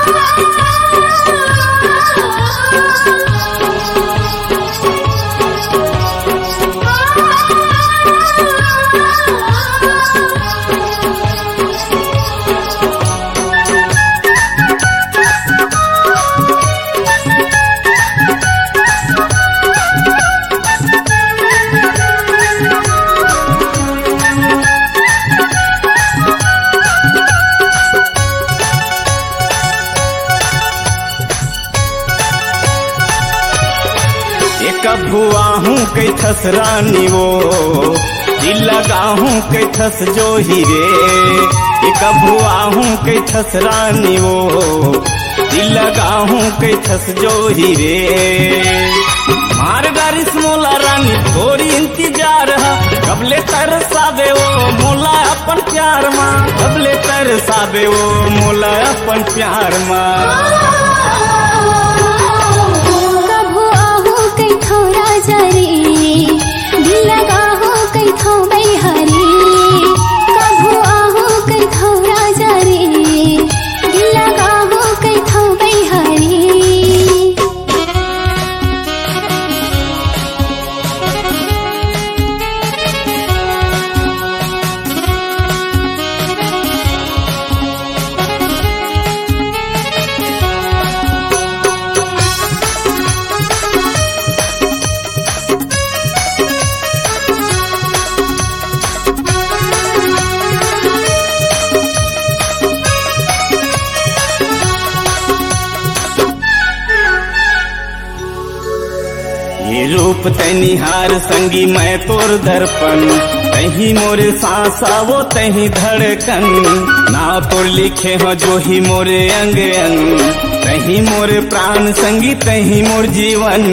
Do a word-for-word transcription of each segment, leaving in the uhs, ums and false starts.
कभुआ हूँ कई थस रानी वो दिल लगा हूँ कई थस जो हीरे। ये कभुआ हूँ कई थस रानी वो दिल लगा हूँ कई थस जो हीरे। मार गारिस मोला रानी थोड़ी इंतजार है कबले तरसावे वो मोला अपन प्यार माँ। कबले तरसावे वो मोला अपन प्यार माँ। राजा रे दिल लगा हो कई थो बैहारी। कभू आहो कई थो राजा रे दिल लगा हो कई थो बैहारी। ये रूप तैनिहार संगी मैं तोर दर्पण। तही मोरे सांसा वो तही धड़कन। ना तोर लिखे हो जो ही मोरे अंग अंग। तही मोरे प्राण संगी तही मोर जीवन।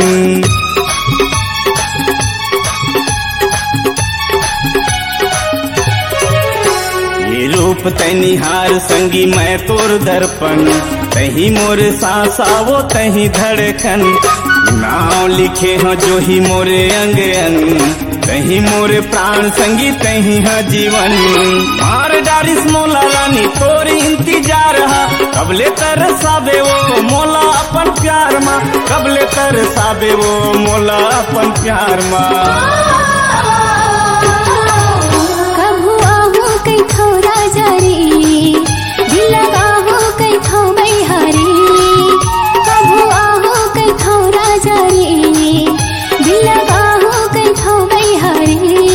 ये रूप तैनिहार संगी मैं तोर दर्पण। तही मोरे सांसा वो तही धड़कन। नाम लिखे हो जो ही मोरे अंग अंग। तही मोरे प्राण संगी तही है जीवन। मार डारिस मोला रानी तोरी इंतजार है कबले तरसावे वो मोला अपन प्यार माँ। कबले तरसावे वो मोला अपन प्यार माँ। कभू आहो कई थो राजा रे दिल लगा हो कई थो बैहारी। कभू आहो कई थो राजा रे दिल लगा हो कई थो बैहारी।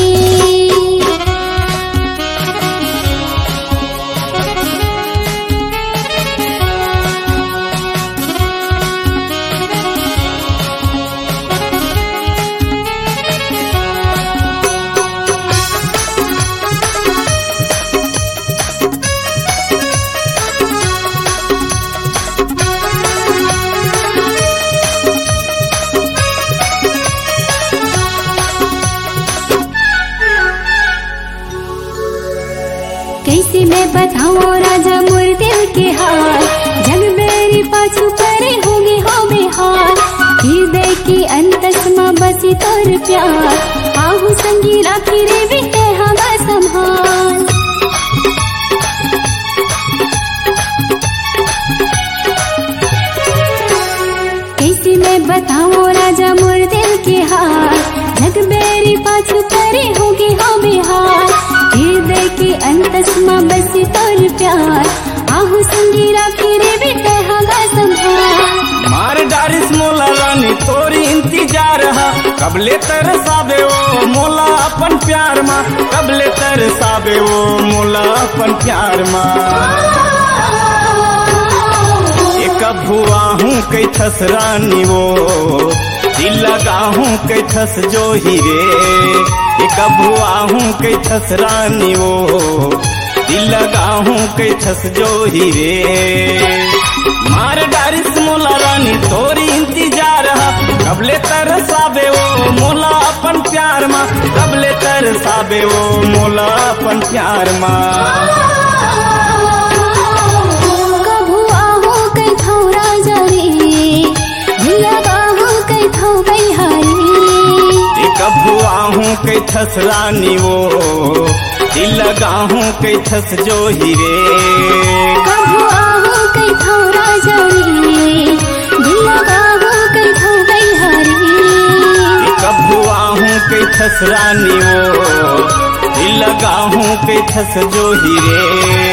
कैसे मैं बताऊं राजा मोर दिल के हाल। जग मेरी पाछू करे होंगे हो बेहाल। हृदय की अंतस में बसी तोर प्यार। आहू संगी राखी रे बिटे हवा संभाल। कैसे मैं बताऊं राजा मोर दिल के हाल। जग मेरी पाछू करे होंगे हो बेहाल। हृदय के अंतस में बसी तोर प्यार। आहू संगी राखी रे बेटे हवा संभाल। मार डारिस मोला रानी तोरी इंतजार है कबले तरसावे वो मोला अपन प्यार माँ। कबले तरसावे वो मोला अपन प्यार माँ। ये कभुआ हूँ कई थस रानी वो दिल लगा हूँ कई थस जो हीरे। ये कभुआ हूँ कई थस रानी वो दिल लगा हूँ कई थस जो हीरे। मार डारिस मोला रानी तोरी इंतजार है कबले तरसावे वो मोला अपन प्यार माँ। कबले तरसावे वो मोला अपन प्यार माँ। कभू आहो कई थो राजा रे दिल लगा हो कई थो बैहारी। कभू आहूँ कई थस रानी वो दिल लगा हूँ कई थस जो हीरे। कभू आहो कई थो राजा थस रानी वो दिल लगाहूं कैथस जो हीरे।